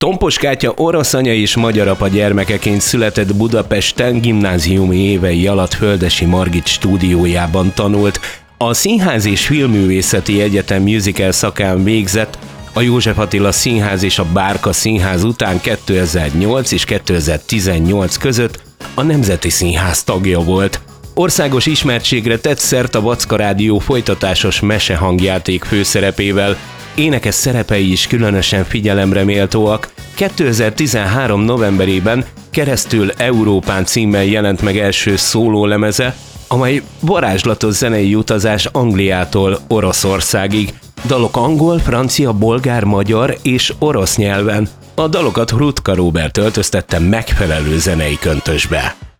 Tompos Kátya orosz anya és magyar apa gyermekeként született Budapesten, gimnáziumi évei alatt Földessy Margit stúdiójában tanult. A Színház és Filmművészeti Egyetem musical szakán végzett, a József Attila Színház és a Bárka Színház után 2008 és 2018 között a Nemzeti Színház tagja volt. Országos ismertségre tett szert a Vacka Rádió folytatásos mesehangjáték főszerepével, énekes szerepei is különösen figyelemre méltóak. 2013. novemberében Keresztül Európán címmel jelent meg első szólólemeze, amely varázslatos zenei utazás Angliától Oroszországig. Dalok angol, francia, bolgár, magyar és orosz nyelven. A dalokat Hrutka Róbert öltöztette megfelelő zenei köntösbe.